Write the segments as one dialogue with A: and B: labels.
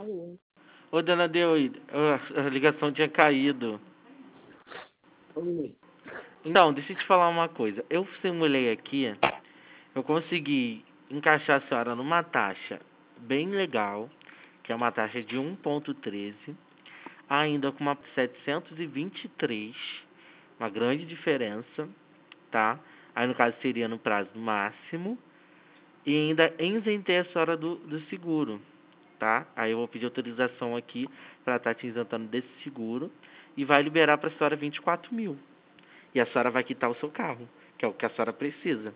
A: Alô?
B: Ô, dona Deuide, a ligação tinha caído.
A: Oi.
B: Então, deixa eu te falar uma coisa. Eu simulei aqui, eu consegui encaixar a senhora numa taxa bem legal, que é uma taxa de 1,13, ainda com uma 723, uma grande diferença, tá? Aí, no caso, seria no prazo máximo, e ainda isentei a senhora do seguro, tá? Aí eu vou pedir autorização aqui para estar te isentando desse seguro e vai liberar para a senhora 24 mil. E a senhora vai quitar o seu carro, que é o que a senhora precisa.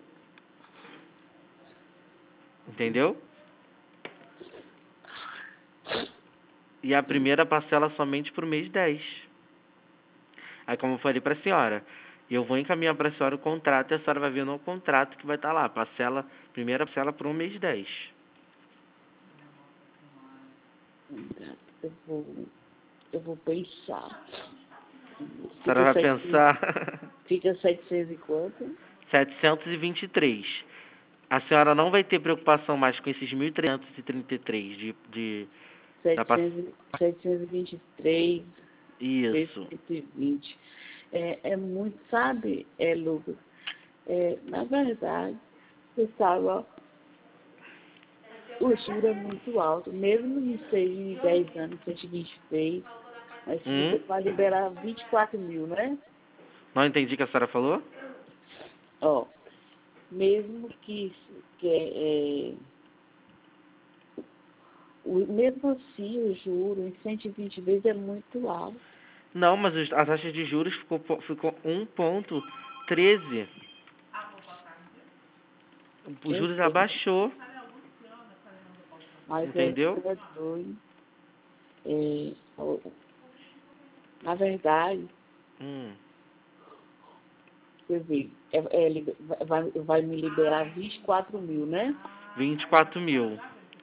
B: Entendeu? E a primeira parcela somente pro mês 10. Aí, como eu falei para a senhora, eu vou encaminhar para a senhora o contrato e a senhora vai ver no contrato que vai estar lá, primeira parcela para o mês 10.
A: Eu vou pensar.
B: A senhora vai pensar...
A: Fica 700 e quanto?
B: 723. A senhora não vai ter preocupação mais com esses 1.333
A: 723 vezes
B: Isso.
A: 120. É muito, sabe, Lucas? Na verdade, você sabe, ó, o juro é muito alto. Mesmo que seja em 10 anos, seja 23, mas você vai liberar 24 mil, né?
B: Não entendi o que a senhora falou?
A: Ó, mesmo mesmo assim, o juro em 120 vezes é muito alto.
B: Não, mas a taxa de juros ficou 1,13. Os juros abaixou.
A: Mas
B: entendeu?
A: é doido. Na verdade, você vê, vai me liberar 24 mil, né?
B: 24 mil.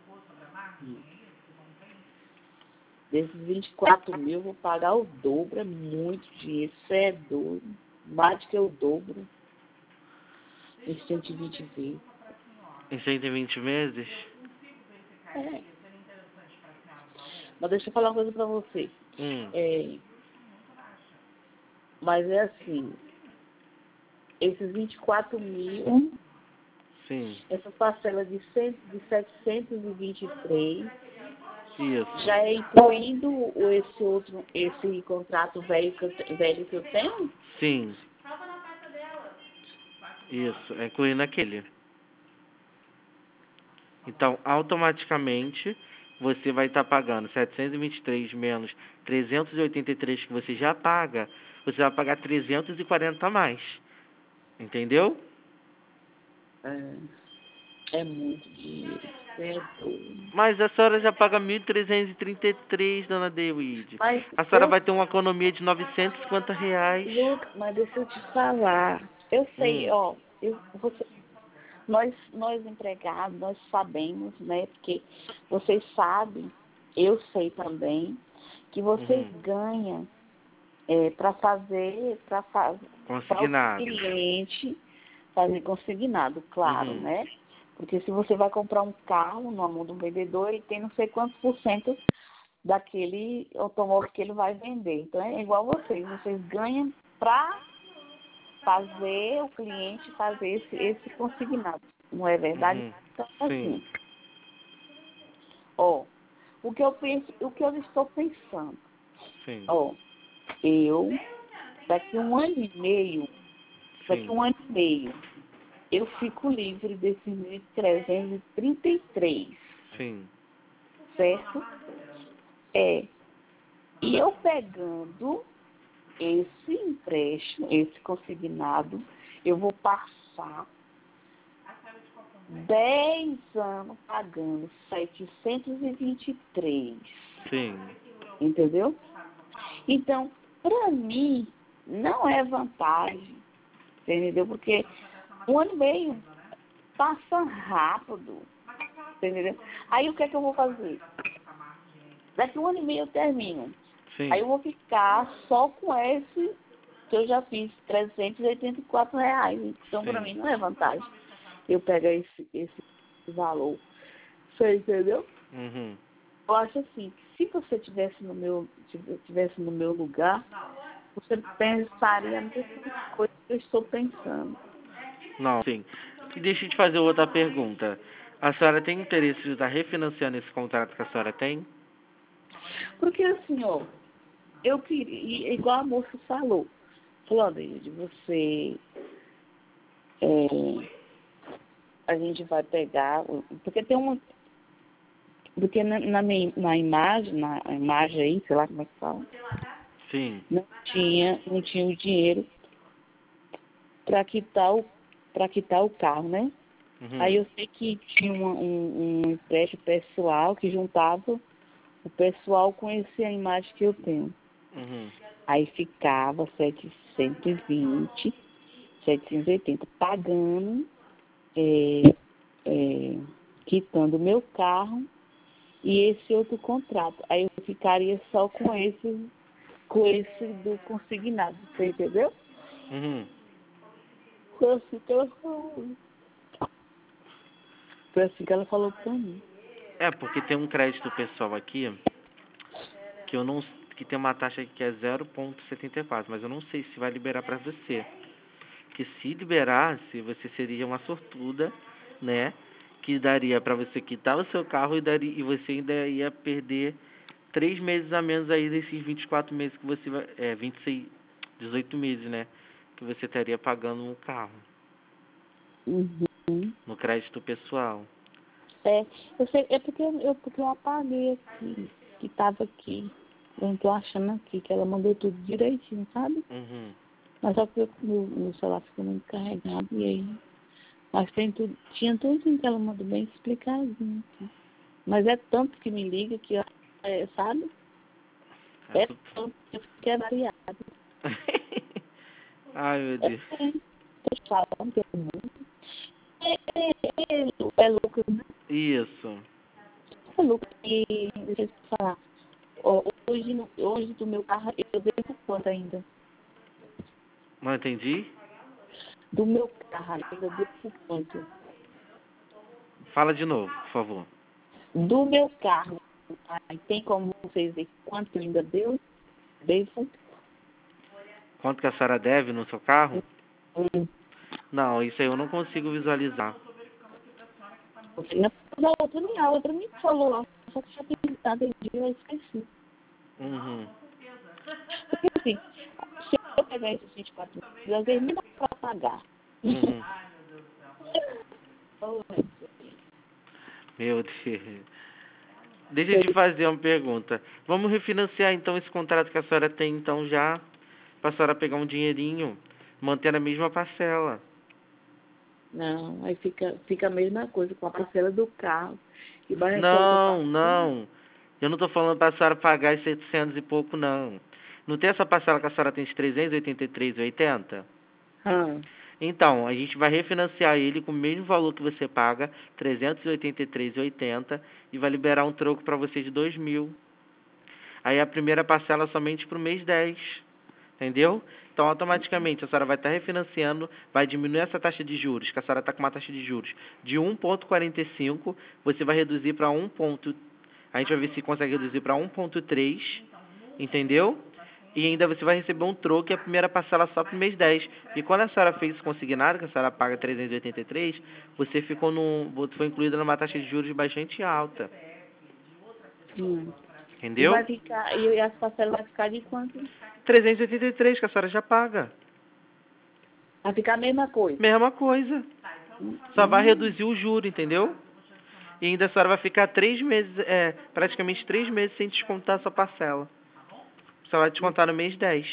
A: Desses 24 mil, eu vou pagar o dobro, é muito dinheiro, isso é doido. Mais do que o dobro. Em 120 vezes.
B: Em 120 meses?
A: Mas deixa eu falar uma coisa pra você. Mas é assim, esses 24 mil,
B: Sim.
A: essa parcela de 723,
B: isso.
A: Já é incluindo esse contrato velho que eu tenho?
B: Sim. Isso, é incluindo aquele. Então, automaticamente, você vai estar pagando 723 menos 383 que você já paga, você vai pagar 340 a mais. Entendeu?
A: É muito dinheiro. É doido.
B: Mas a senhora já paga 1.333, dona Deuide. A senhora vai ter uma economia de R$ 950.
A: Mas deixa eu te falar. Eu sei, ó, nós empregados, nós sabemos, né? Porque vocês sabem, eu sei também, que vocês ganham para o cliente fazer consignado, claro, né? Porque se você vai comprar um carro na mão do vendedor, ele tem não sei quantos % daquele automóvel que ele vai vender. Então é igual vocês ganham para fazer o cliente fazer esse consignado. Não é verdade? Então, assim, ó, o que eu estou pensando, ó, daqui um ano e meio, eu fico livre desses 1.333.
B: Sim.
A: Certo? E eu pegando esse empréstimo, esse consignado, eu vou passar 10 anos pagando 723.
B: Sim.
A: Entendeu? Então, para mim, não é vantagem. Entendeu? Porque um ano e meio passa rápido. Entendeu? Aí o que é que eu vou fazer? Daqui um ano e meio eu termino.
B: Sim.
A: Aí eu vou ficar só com esse que eu já fiz, R$ 384. Então, para mim, não é vantagem eu pegar esse valor. Você entendeu? Eu acho assim, que se você tivesse no meu lugar, você pensaria a mesma coisa que eu estou pensando.
B: Não, sim. E deixa eu te fazer outra pergunta. A senhora tem interesse de estar refinanciando esse contrato que a senhora tem?
A: Porque assim, ó, eu queria, igual a moça falou, Deide, você, a gente vai pegar, porque tem uma, porque na imagem aí, sei lá como é que fala,
B: Sim.
A: não tinha o dinheiro para quitar o carro, né? Aí
B: Uhum.
A: eu sei que tinha um empréstimo pessoal que juntava o pessoal com essa imagem que eu tenho.
B: Uhum.
A: Aí ficava 780 pagando, quitando o meu carro e esse outro contrato. Aí eu ficaria só com esse do consignado, você entendeu?
B: Uhum.
A: Foi assim que ela falou. Foi assim que ela falou pra mim.
B: É, porque tem um crédito pessoal aqui que eu não que tem uma taxa que é 0,74, mas eu não sei se vai liberar para você. Que se liberasse, você seria uma sortuda, né? Que daria para você quitar o seu carro e você ainda ia perder 3 meses a menos aí desses 24 meses que você vai, 26, 18 meses, né? Que você estaria pagando um carro
A: Uhum.
B: no crédito pessoal.
A: Eu sei, porque eu apaguei aqui, que tava aqui. Eu não tô achando aqui, que ela mandou tudo direitinho, sabe?
B: Uhum.
A: Mas só que meu celular ficou muito carregado e aí. Mas tinha tudo que ela mandou bem explicadinho aqui. Mas é tanto que me liga que, sabe?
B: É
A: É
B: tudo...
A: tanto que eu fiquei variado.
B: Ai, meu Deus.
A: Tô te falando que é muito. É louco, né?
B: Isso.
A: É louco. E deixa eu te falar. Ó, hoje do meu carro eu devo quanto ainda?
B: Não entendi?
A: Do meu carro ainda devo quanto?
B: Fala de novo, por favor.
A: Do meu carro, aí tem como vocês ver quanto eu ainda devo?
B: Quanto que a senhora deve no seu carro?
A: Um,
B: Não, isso aí eu não consigo visualizar.
A: a outra me falou lá, só que já tem dado dia, eu esqueci.
B: Uhum.
A: Porque assim, se eu pegar esses 24 mil, às vezes nem dá para pagar.
B: Uhum.
A: Oh,
B: Meu Deus. Deixa eu te fazer uma pergunta. Vamos refinanciar então esse contrato que a senhora tem então já, para a senhora pegar um dinheirinho, manter a mesma parcela.
A: não, aí fica a mesma coisa com a parcela do carro. E vai essa outra
B: Não,
A: parcela.
B: não. Eu não estou falando para a senhora pagar esses 700 e pouco, não. Não tem essa parcela que a senhora tem de 383,80?
A: Ah,
B: Então, a gente vai refinanciar ele com o mesmo valor que você paga, 383,80, e vai liberar um troco para você de 2.000. Aí a primeira parcela somente para o mês 10, entendeu? Então, automaticamente, a senhora vai estar refinanciando, vai diminuir essa taxa de juros, que a senhora está com uma taxa de juros de 1,45, você vai reduzir para 1. A gente vai ver se consegue reduzir para 1,3, entendeu? E ainda você vai receber um troco e a primeira parcela só para o mês 10. E quando a senhora fez isso consignado, que a senhora paga 383, você foi incluída numa taxa de juros bastante alta,
A: hum. E
B: entendeu?
A: vai ficar, e as parcelas vai ficar de quanto?
B: 383 que a senhora já paga.
A: Vai ficar a mesma coisa.
B: Mesma coisa. Só vai
A: Hum.
B: reduzir o juro, entendeu? E ainda a senhora vai ficar 3 meses, praticamente 3 meses sem descontar a sua parcela. Só vai descontar no mês 10.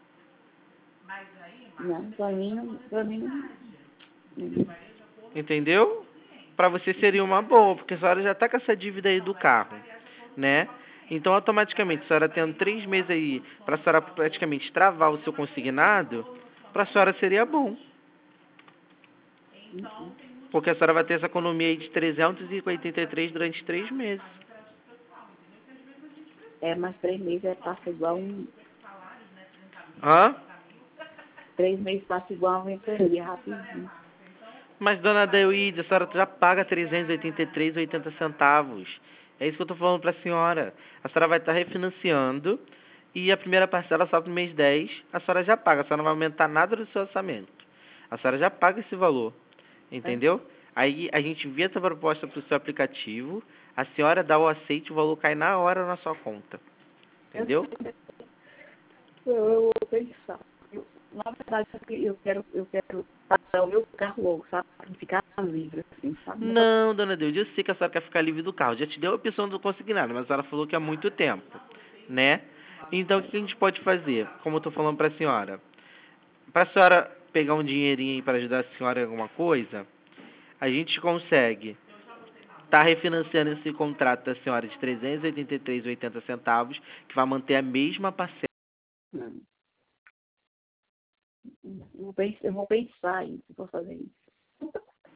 A: Não, pra mim não.
B: Entendeu? Para você seria uma boa, porque a senhora já está com essa dívida aí do carro, né? Então, automaticamente, a senhora tendo 3 meses aí para a senhora praticamente travar o seu consignado, para a senhora seria bom.
A: Uhum.
B: Porque a senhora vai ter essa economia aí de 383 durante 3 meses.
A: Mas 3 meses passa igual
B: Hã?
A: 3 meses passa igual uma ventania, rapidinho.
B: Mas, dona Deide, a senhora já paga 383,80 centavos. É isso que eu tô falando pra senhora. A senhora vai estar refinanciando e a primeira parcela só pro mês 10, a senhora já paga. A senhora não vai aumentar nada do seu orçamento. A senhora já paga esse valor. Entendeu? Aí a gente envia essa proposta pro seu aplicativo, a senhora dá o aceite, o valor cai na hora na sua conta. Entendeu?
A: Eu vou pensar. Na verdade, eu quero passar o meu carro logo, sabe? Pra não ficar livre, assim, sabe?
B: Não, dona Deus, eu sei que a senhora quer ficar livre do carro. Já te deu a opção do consignado, mas a senhora falou que há muito tempo, né? Então, o que a gente pode fazer? Como eu tô falando pra senhora? Pra senhora pegar um dinheirinho aí pra ajudar a senhora em alguma coisa, a gente consegue tá refinanciando esse contrato da senhora de R$ 383,80, que vai manter a mesma parcela.
A: Hum. Eu vou pensar em se for fazer isso.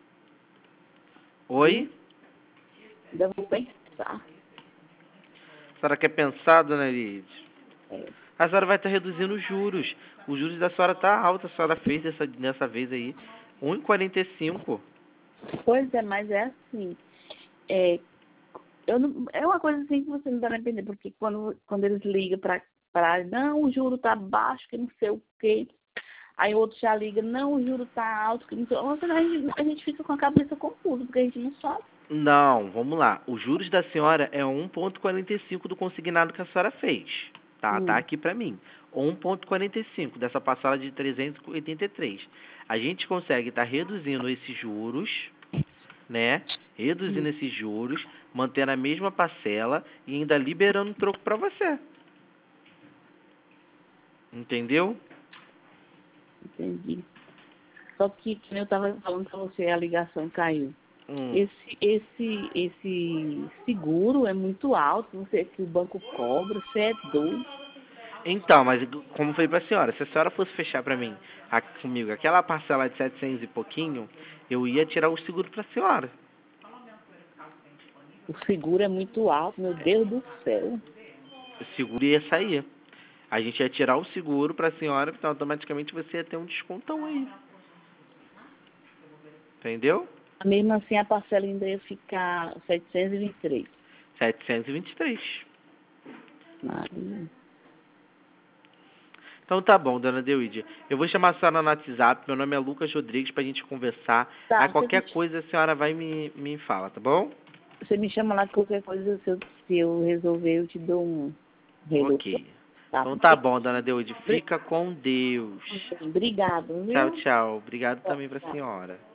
B: Oi?
A: Ainda vou pensar.
B: A senhora quer pensar, dona Lide?
A: É.
B: A senhora vai estar reduzindo os juros. Os juros da senhora tá alto, a senhora fez dessa vez aí 1,45.
A: Pois é, mas é assim. É uma coisa assim que você não dá pra entender, porque quando eles ligam para não, o juro tá baixo, que não sei o quê. Aí o outro já liga, não, o juro tá alto, que não sei o quê. A gente fica com a cabeça confusa, porque a gente não sabe.
B: Não, vamos lá. Os juros da senhora é 1,45 do consignado que a senhora fez. Tá? Tá aqui pra mim. 1,45 dessa parcela de 383. A gente consegue estar reduzindo esses juros, né? Reduzindo esses juros, mantendo a mesma parcela e ainda liberando troco pra você. Entendeu?
A: Entendi. Só que, como eu tava falando pra você, a ligação caiu.
B: Hum.
A: Esse seguro é muito alto, que o banco cobra, você é doido.
B: Então, mas como eu falei pra senhora, se a senhora fosse fechar pra mim, comigo, aquela parcela de 700 e pouquinho, eu ia tirar o seguro pra senhora.
A: O seguro é muito alto, meu Deus do céu.
B: O seguro ia sair. A gente ia tirar o seguro pra senhora, então automaticamente você ia ter um descontão aí. Entendeu?
A: Mesmo assim, a parcela ainda ia ficar 723.
B: 723.
A: Maria.
B: Então tá bom, dona Deuide. Eu vou chamar a senhora no WhatsApp, meu nome é Lucas Rodrigues, pra gente conversar.
A: Tá,
B: A qualquer coisa a senhora vai e me fala, tá bom?
A: você me chama lá que qualquer coisa, se eu resolver, eu te dou um retorno.
B: Ok.
A: Tá.
B: Então tá bom, dona Deuide. Fica com Deus.
A: Obrigado,
B: Tchau,
A: viu?
B: tchau. Obrigado
A: Tchau,
B: também pra
A: tchau.
B: senhora.